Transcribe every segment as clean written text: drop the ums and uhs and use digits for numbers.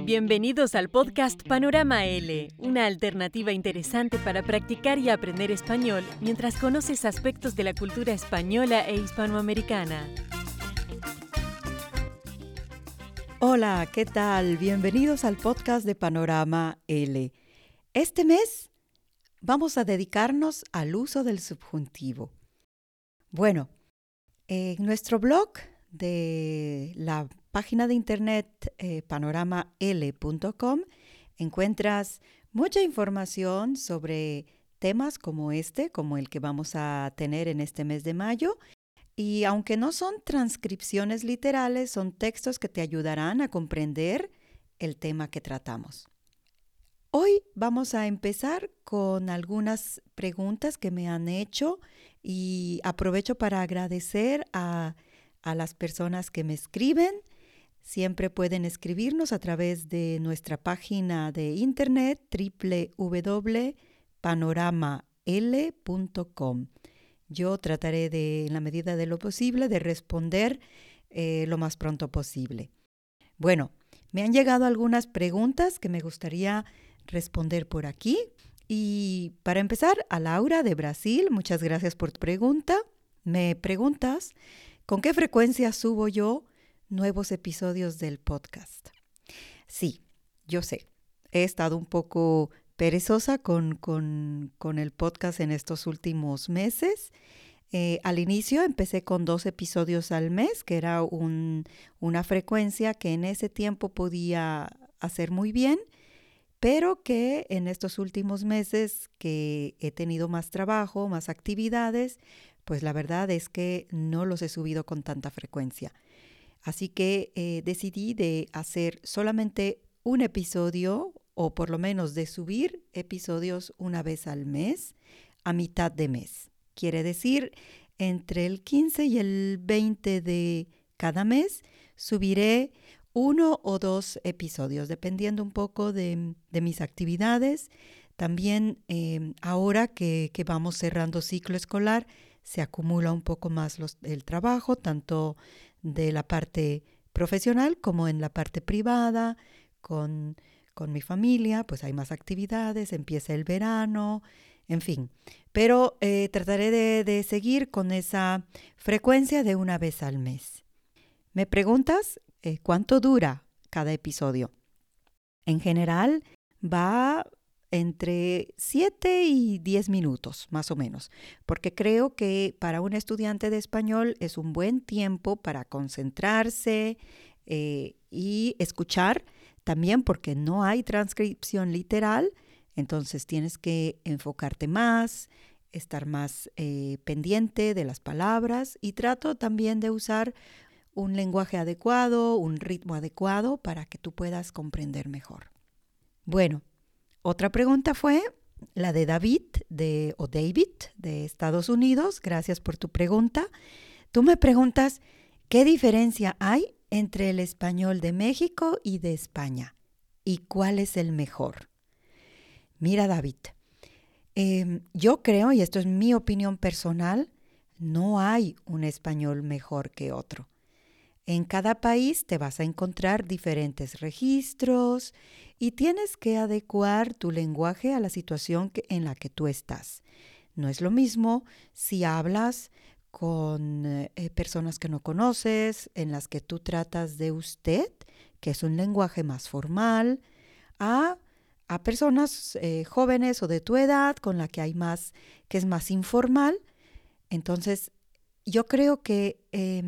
Bienvenidos al podcast Panorama L, una alternativa interesante para practicar y aprender español mientras conoces aspectos de la cultura española e hispanoamericana. Hola, ¿qué tal? Bienvenidos al podcast de Panorama L. Este mes vamos a dedicarnos al uso del subjuntivo. Bueno, en nuestro blog de la página de internet panoramal.com encuentras mucha información sobre temas como el que vamos a tener en este mes de mayo. Y aunque no son transcripciones literales, son textos que te ayudarán a comprender el tema que tratamos. Hoy vamos a empezar con algunas preguntas que me han hecho y aprovecho para agradecer a las personas que me escriben. Siempre pueden escribirnos a través de nuestra página de internet www.panoramal.com. Yo trataré en la medida de lo posible, de responder lo más pronto posible. Bueno, me han llegado algunas preguntas que me gustaría responder por aquí. Y para empezar, a Laura de Brasil, muchas gracias por tu pregunta. Me preguntas, ¿con qué frecuencia subo yo nuevos episodios del podcast? Sí, yo sé, he estado un poco perezosa con el podcast en estos últimos meses. Al inicio empecé con 2 episodios al mes, que era una frecuencia que en ese tiempo podía hacer muy bien, pero que en estos últimos meses que he tenido más trabajo, más actividades, pues la verdad es que no los he subido con tanta frecuencia. Así que decidí de hacer solamente un episodio, o por lo menos de subir episodios una vez al mes, a mitad de mes. Quiere decir, entre el 15 y el 20 de cada mes subiré 1 o 2 episodios, dependiendo un poco de mis actividades. También ahora que vamos cerrando ciclo escolar, se acumula un poco más el trabajo, tanto de la parte profesional como en la parte privada, con mi familia, pues hay más actividades, empieza el verano, en fin. Pero trataré de seguir con esa frecuencia de una vez al mes. Me preguntas cuánto dura cada episodio. En general va entre 7 y 10 minutos, más o menos, porque creo que para un estudiante de español es un buen tiempo para concentrarse y escuchar, también porque no hay transcripción literal, entonces tienes que enfocarte más, estar más pendiente de las palabras, y trato también de usar un lenguaje adecuado, un ritmo adecuado para que tú puedas comprender mejor. Bueno, otra pregunta fue la de David de Estados Unidos. Gracias por tu pregunta. Tú me preguntas, ¿qué diferencia hay entre el español de México y de España? ¿Y cuál es el mejor? Mira, David, yo creo, y esto es mi opinión personal, no hay un español mejor que otro. En cada país te vas a encontrar diferentes registros y tienes que adecuar tu lenguaje a la situación en la que tú estás. No es lo mismo si hablas con personas que no conoces, en las que tú tratas de usted, que es un lenguaje más formal, a personas jóvenes o de tu edad con la que hay más, que es más informal. Entonces, yo creo que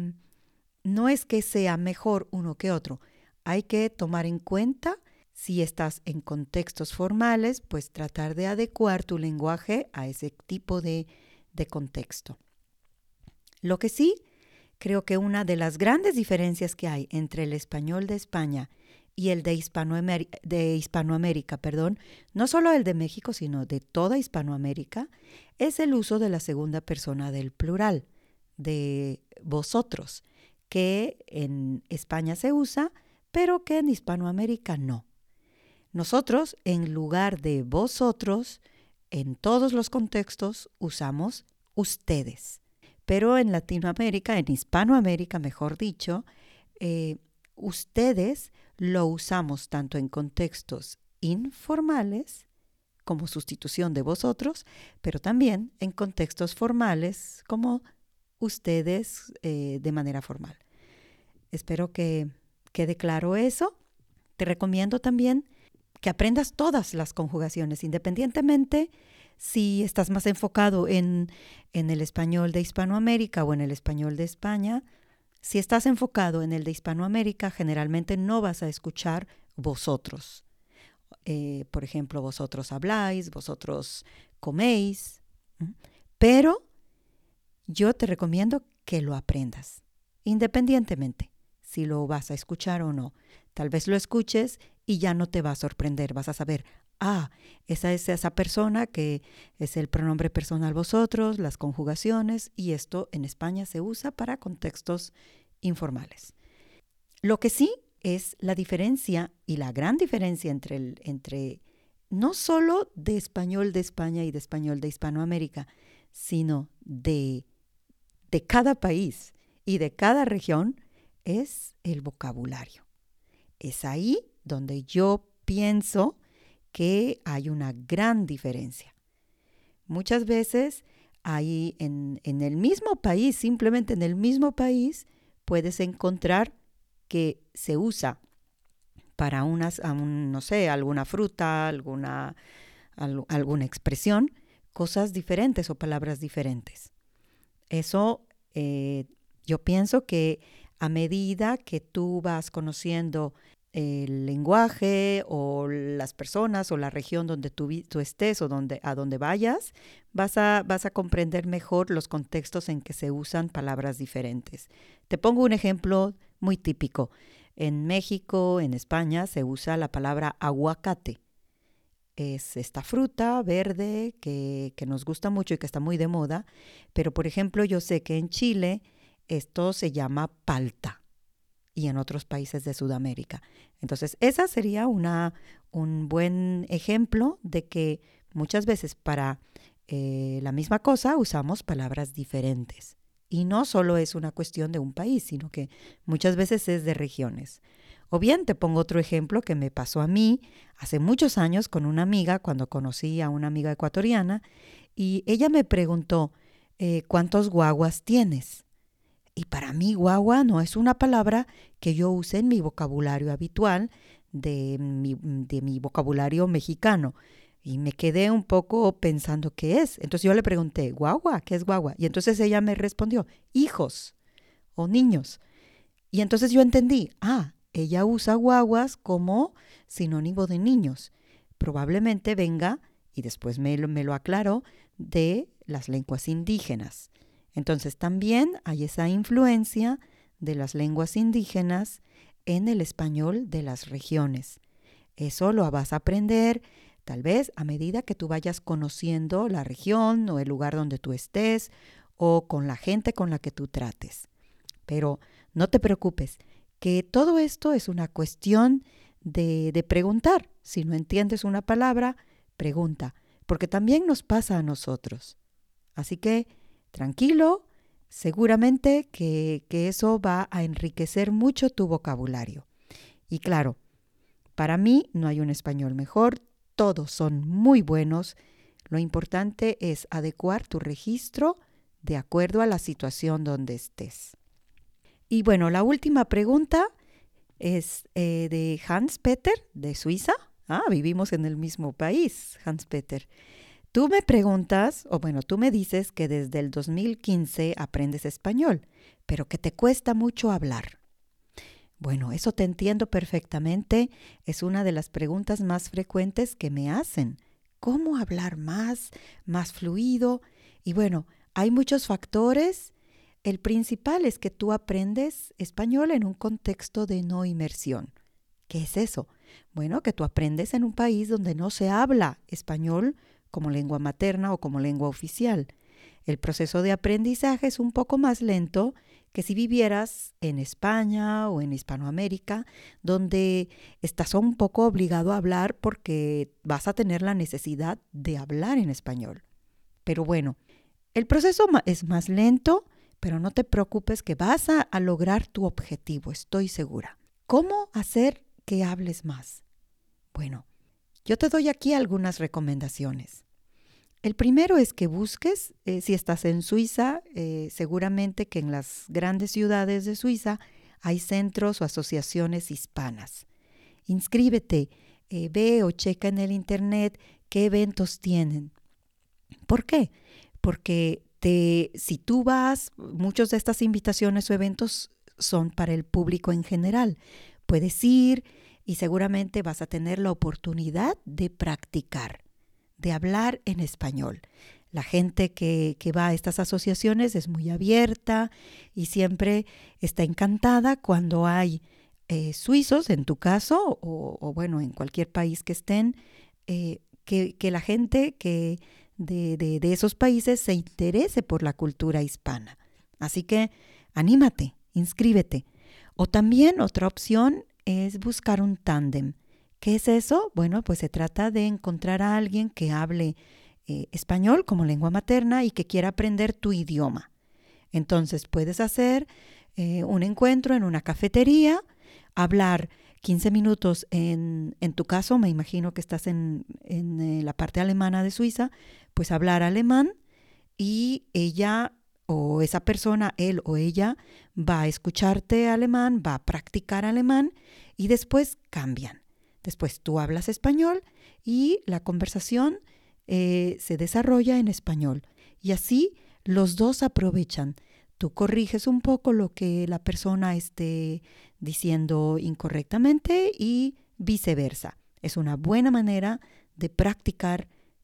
no es que sea mejor uno que otro. Hay que tomar en cuenta, si estás en contextos formales, pues tratar de adecuar tu lenguaje a ese tipo de contexto. Lo que sí, creo que una de las grandes diferencias que hay entre el español de España y el de Hispanoamérica, no solo el de México, sino de toda Hispanoamérica, es el uso de la segunda persona del plural, de vosotros, que en España se usa, pero que en Hispanoamérica no. Nosotros, en lugar de vosotros, en todos los contextos usamos ustedes. Pero en Latinoamérica, en Hispanoamérica, mejor dicho, ustedes lo usamos tanto en contextos informales como sustitución de vosotros, pero también en contextos formales como ustedes de manera formal. Espero que quede claro eso. Te recomiendo también que aprendas todas las conjugaciones, independientemente si estás más enfocado en el español de Hispanoamérica o en el español de España. Si estás enfocado en el de Hispanoamérica, generalmente no vas a escuchar vosotros. Por ejemplo, vosotros habláis, vosotros coméis, pero yo te recomiendo que lo aprendas, independientemente si lo vas a escuchar o no. Tal vez lo escuches y ya no te va a sorprender, vas a saber, esa es esa persona que es el pronombre personal vosotros, las conjugaciones, y esto en España se usa para contextos informales. Lo que sí es la diferencia y la gran diferencia entre no solo de español de España y de español de Hispanoamérica, sino de cada país y de cada región, es el vocabulario. Es ahí donde yo pienso que hay una gran diferencia. Muchas veces ahí en el mismo país, simplemente en el mismo país, puedes encontrar que se usa para alguna fruta, alguna expresión, cosas diferentes o palabras diferentes. Eso yo pienso que a medida que tú vas conociendo el lenguaje o las personas o la región donde tú estés o a donde vayas, vas a comprender mejor los contextos en que se usan palabras diferentes. Te pongo un ejemplo muy típico. En México, en España, se usa la palabra aguacate. Es esta fruta verde que nos gusta mucho y que está muy de moda, pero por ejemplo yo sé que en Chile esto se llama palta y en otros países de Sudamérica. Entonces, esa sería un buen ejemplo de que muchas veces para la misma cosa usamos palabras diferentes. Y no solo es una cuestión de un país, sino que muchas veces es de regiones. O bien te pongo otro ejemplo que me pasó a mí hace muchos años con una amiga, cuando conocí a una amiga ecuatoriana, y ella me preguntó, ¿cuántos guaguas tienes? Y para mí guagua no es una palabra que yo use en mi vocabulario habitual, de mi vocabulario mexicano. Y me quedé un poco pensando qué es. Entonces yo le pregunté, guagua, ¿qué es guagua? Y entonces ella me respondió, hijos o niños. Y entonces yo entendí, ella usa guaguas como sinónimo de niños. Probablemente venga, y después me lo aclaró, de las lenguas indígenas. Entonces también hay esa influencia de las lenguas indígenas en el español de las regiones. Eso lo vas a aprender tal vez a medida que tú vayas conociendo la región o el lugar donde tú estés o con la gente con la que tú trates. Pero no te preocupes, que todo esto es una cuestión de preguntar. Si no entiendes una palabra, pregunta, porque también nos pasa a nosotros. Así que tranquilo, seguramente que eso va a enriquecer mucho tu vocabulario. Y claro, para mí no hay un español mejor, todos son muy buenos. Lo importante es adecuar tu registro de acuerdo a la situación donde estés. Y bueno, la última pregunta es de Hans Peter, de Suiza. Vivimos en el mismo país, Hans Peter. Tú me preguntas, tú me dices que desde el 2015 aprendes español, pero que te cuesta mucho hablar. Bueno, eso te entiendo perfectamente. Es una de las preguntas más frecuentes que me hacen. ¿Cómo hablar más fluido? Y bueno, hay muchos factores. El principal es que tú aprendes español en un contexto de no inmersión. ¿Qué es eso? Bueno, que tú aprendes en un país donde no se habla español como lengua materna o como lengua oficial. El proceso de aprendizaje es un poco más lento que si vivieras en España o en Hispanoamérica, donde estás un poco obligado a hablar porque vas a tener la necesidad de hablar en español. Pero bueno, el proceso es más lento, pero no te preocupes que vas a lograr tu objetivo, estoy segura. ¿Cómo hacer que hables más? Bueno, yo te doy aquí algunas recomendaciones. El primero es que busques, si estás en Suiza, seguramente que en las grandes ciudades de Suiza hay centros o asociaciones hispanas. Inscríbete, ve o checa en el internet qué eventos tienen. ¿Por qué? Porque si tú vas, muchas de estas invitaciones o eventos son para el público en general. Puedes ir y seguramente vas a tener la oportunidad de practicar, de hablar en español. La gente que va a estas asociaciones es muy abierta y siempre está encantada cuando hay suizos, en tu caso, o bueno, en cualquier país que estén, que la gente de esos países se interese por la cultura hispana. Así que anímate, inscríbete. O también otra opción es buscar un tándem. ¿Qué es eso? Bueno, pues se trata de encontrar a alguien que hable español como lengua materna y que quiera aprender tu idioma. Entonces puedes hacer un encuentro en una cafetería, hablar 15 minutos en tu caso, me imagino que estás en la parte alemana de Suiza, pues hablar alemán y ella o esa persona, él o ella, va a escucharte alemán, va a practicar alemán y después cambian. Después tú hablas español y la conversación se desarrolla en español. Y así los dos aprovechan. Tú corriges un poco lo que la persona esté diciendo incorrectamente y viceversa. Es una buena manera de practicar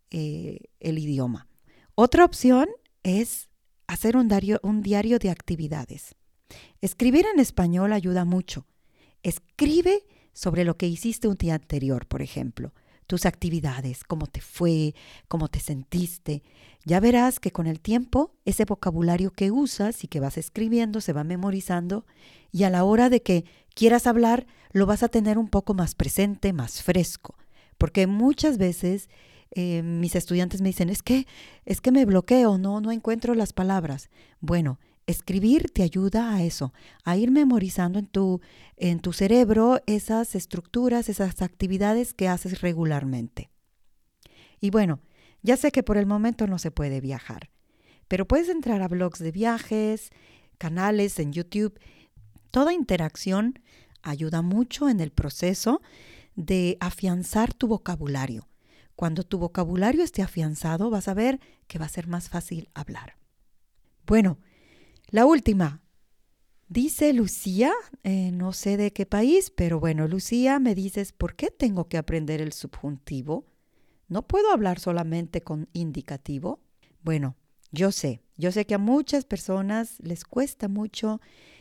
el idioma. Otra opción es hacer un diario de actividades. Escribir en español ayuda mucho. Escribe sobre lo que hiciste un día anterior, por ejemplo, tus actividades, cómo te fue, cómo te sentiste. Ya verás que con el tiempo ese vocabulario que usas y que vas escribiendo se va memorizando y a la hora de que quieras hablar lo vas a tener un poco más presente, más fresco. Porque muchas veces mis estudiantes me dicen, es que me bloqueo, no encuentro las palabras. Bueno, escribir te ayuda a eso, a ir memorizando en tu cerebro esas estructuras, esas actividades que haces regularmente. Y bueno, ya sé que por el momento no se puede viajar, pero puedes entrar a blogs de viajes, canales en YouTube. Toda interacción ayuda mucho en el proceso de afianzar tu vocabulario. Cuando tu vocabulario esté afianzado, vas a ver que va a ser más fácil hablar. Bueno, la última. Dice Lucía, no sé de qué país, pero bueno, Lucía, me dices, ¿por qué tengo que aprender el subjuntivo? ¿No puedo hablar solamente con indicativo? Bueno, yo sé que a muchas personas les cuesta mucho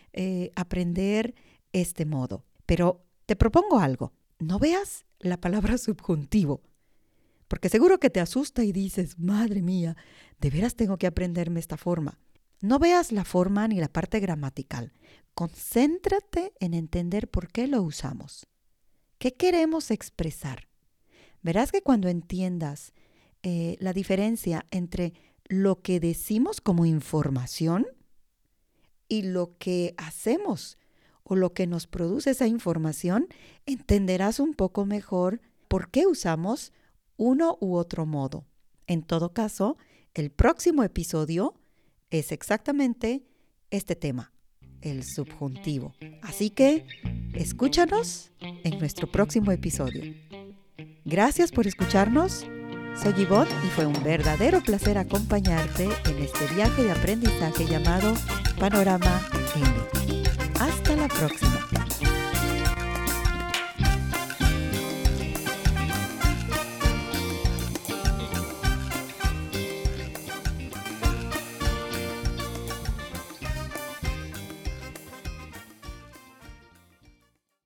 aprender este modo, pero te propongo algo. No veas la palabra subjuntivo, porque seguro que te asusta y dices, madre mía, ¿de veras tengo que aprenderme esta forma? No veas la forma ni la parte gramatical. Concéntrate en entender por qué lo usamos. ¿Qué queremos expresar? Verás que cuando entiendas la diferencia entre lo que decimos como información y lo que hacemos o lo que nos produce esa información, entenderás un poco mejor por qué usamos uno u otro modo. En todo caso, el próximo episodio es exactamente este tema, el subjuntivo. Así que escúchanos en nuestro próximo episodio. Gracias por escucharnos. Soy Yvonne y fue un verdadero placer acompañarte en este viaje de aprendizaje llamado Panorama M. Hasta la próxima.